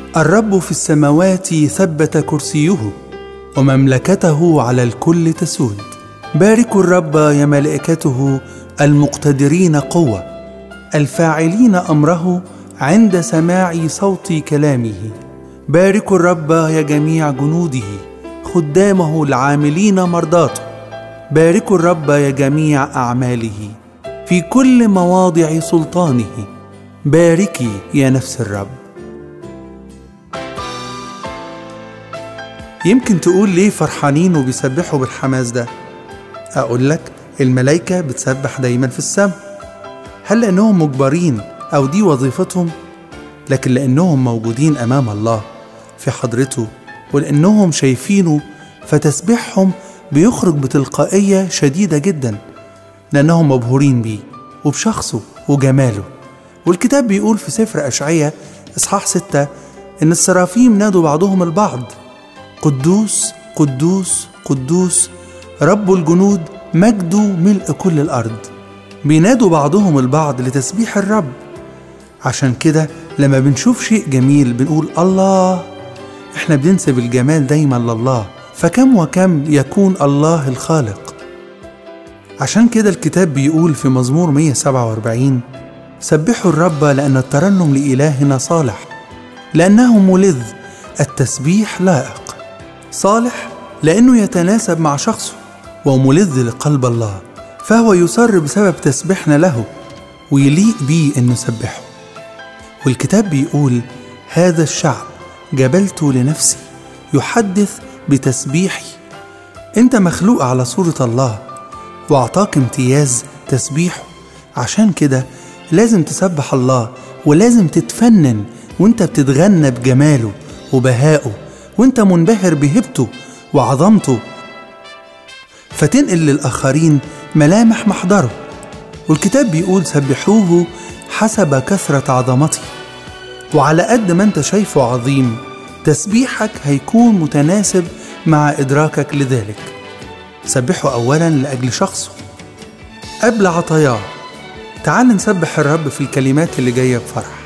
الرب في السماوات ثبت كرسيه، ومملكته على الكل تسود. باركوا الرب يا ملائكته المقتدرين قوة، الفاعلين أمره عند سماع صوت كلامه. باركوا الرب يا جميع جنوده، خدامه العاملين مرضاته. باركوا الرب يا جميع أعماله في كل مواضع سلطانه. باركي يا نفس الرب. يمكن تقول ليه فرحانين وبيسبحوا بالحماس ده؟ أقول لك، الملائكة بتسبح دايما في السماء. هل لأنهم مجبرين أو دي وظيفتهم؟ لكن لأنهم موجودين أمام الله في حضرته، ولأنهم شايفينه، فتسبيحهم بيخرج بتلقائية شديدة جدا، لأنهم مبهورين بيه وبشخصه وجماله. والكتاب بيقول في سفر أشعياء إصحاح 6 إن السرافيم نادوا بعضهم البعض: قدوس قدوس قدوس رب الجنود، مجده ملء كل الأرض. بينادوا بعضهم البعض لتسبيح الرب. عشان كده لما بنشوف شيء جميل بنقول الله. احنا بننسب الجمال دايما لله، فكم وكم يكون الله الخالق. عشان كده الكتاب بيقول في مزمور 147: سبحوا الرب لأن الترنم لإلهنا صالح، لأنه ملذ، التسبيح لائق. صالح لأنه يتناسب مع شخصه، وملذ لقلب الله، فهو يسر بسبب تسبيحنا له، ويليق بيه أن نسبحه. والكتاب بيقول: هذا الشعب جبلت لنفسي، يحدث بتسبيحي. انت مخلوق على صورة الله، واعطاك امتياز تسبيحه. عشان كده لازم تسبح الله، ولازم تتفنن وانت بتتغنى بجماله وبهائه، وانت منبهر بهبته وعظمته، فتنقل للآخرين ملامح محضره. والكتاب بيقول: سبحوه حسب كثرة عظمته. وعلى قد ما انت شايفه عظيم، تسبيحك هيكون متناسب مع إدراكك لذلك. سبحه أولا لأجل شخصه قبل عطاياه. تعال نسبح الرب في الكلمات اللي جاية بفرح.